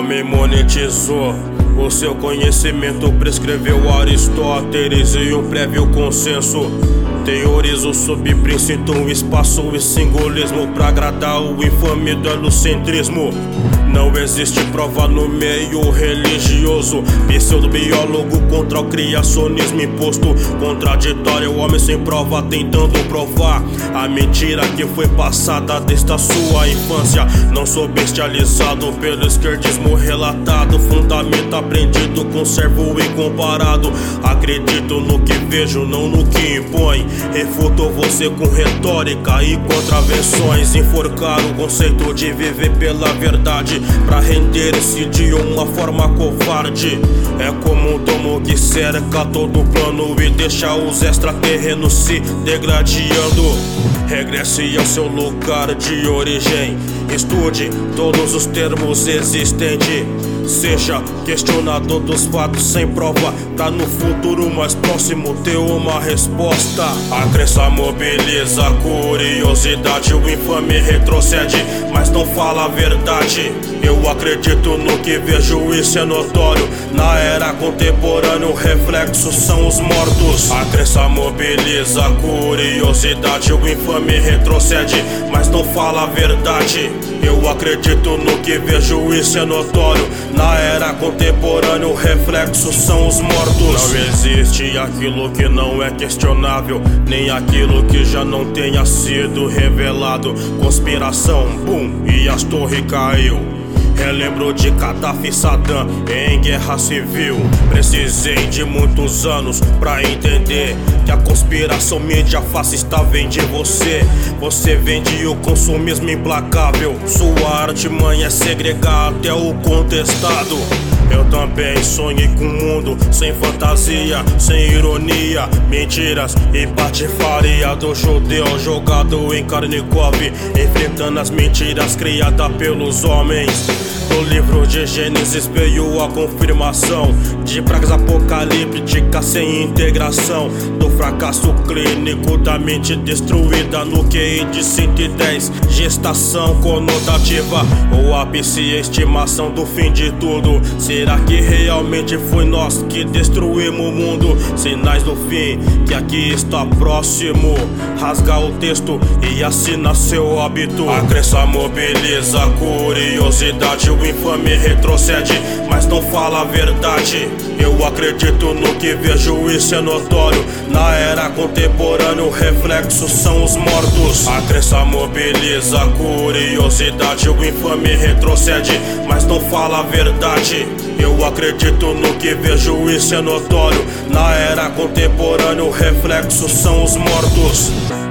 homem monetizou o seu conhecimento, prescreveu Aristóteles e um prévio consenso. Teoriza o subprincípio, um espaço e singulismo pra agradar o infame do helocentrismo. Não existe prova no meio religioso. Pseudo-biólogo contra o criacionismo imposto. Contraditório, o homem sem prova tentando provar a mentira que foi passada desde a sua infância. Não sou bestializado pelo esquerdismo relatado. Fundamento aprendido, conservo incomparado. Acredito no que vejo, não no que impõe. Refuto você com retórica e contravenções. Enforcar o conceito de viver pela verdade pra render esse dia uma forma covarde. É como um domo que cerca todo o plano e deixa os extraterrenos se degradando. Regresse ao seu lugar de origem, estude todos os termos existentes. Seja questionador dos fatos sem prova, pra no futuro mais próximo ter uma resposta. A crença mobiliza a curiosidade, o infame retrocede, mas não fala a verdade. Eu acredito no que vejo, isso é notório. Na era contemporânea o reflexo são os mortos. A crença mobiliza a curiosidade, o infame retrocede, mas não fala a verdade. Eu acredito no que vejo, isso é notório. Na era contemporânea o reflexo são os mortos. Não existe aquilo que não é questionável, nem aquilo que já não tenha sido revelado. Conspiração, boom, e as torres caiu. Relembro de Gaddafi e Saddam em guerra civil. Precisei de muitos anos pra entender que a conspiração mídia fascista vem de você. Você vende o consumismo implacável. Sua artimanha é segregar até o contestado. Eu também sonhei com um mundo sem fantasia, sem ironia, mentiras e patifaria do judeu jogado em Karnikov, enfrentando as mentiras criadas pelos homens. No livro de Gênesis veio a confirmação de pragas apocalípticas sem integração, do fracasso clínico da mente destruída no QI de 110, gestação conotativa, o ápice e estimação do fim de tudo. Será que realmente foi nós que destruímos o mundo? Sinais do fim, que aqui está próximo. Rasga o texto e assina seu hábito. A crença mobiliza a curiosidade, o infame retrocede, mas não fala a verdade. Eu acredito no que vejo, isso é notório. Na era contemporânea o reflexo são os mortos. A crença mobiliza a curiosidade, o infame retrocede, mas não fala a verdade. Eu acredito no que vejo, isso é notório. Na era contemporânea o reflexo são os mortos.